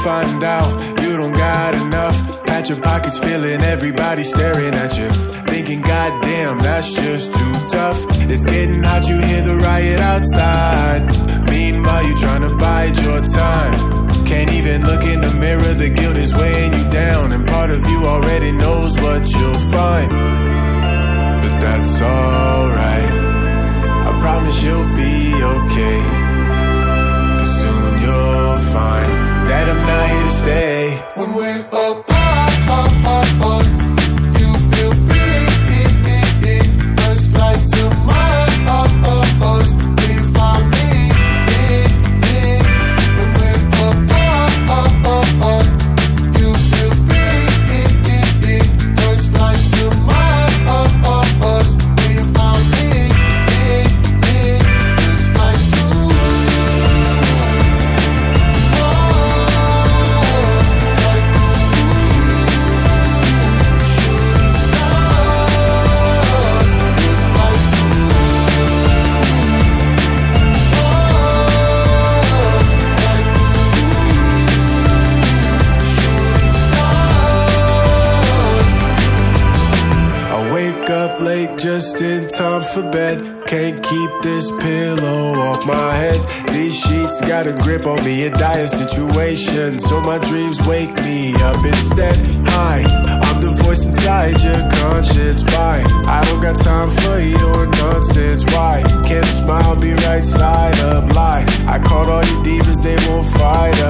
find out you don't got enough. Pat your pockets, feeling everybody staring at you, thinking goddamn that's just too tough. It's getting hot, you hear the riot outside. Meanwhile you trying to bide your time. Can't even look in the mirror, the guilt is weighing you down, and part of you already knows what you'll find. But that's alright, I promise you'll be okay, 'cause soon you'll find that I'm not here to stay. When we're apart, you feel free. First flight to Mars, we find me. When we're apart, you feel free. First flight to Mars, we found me. First flight to Mars, like shooting stars. First flight to Mars, like shooting stars. I wake up late just in time for bed. Can't keep this pillow off my head. These sheets got a grip on me, a dire situation, so my dreams wake me up instead. Hi, I'm the voice inside your conscience. Bye, I don't got time for your nonsense. Why can't a smile be right side up? Lie, I called all your demons, they won't fight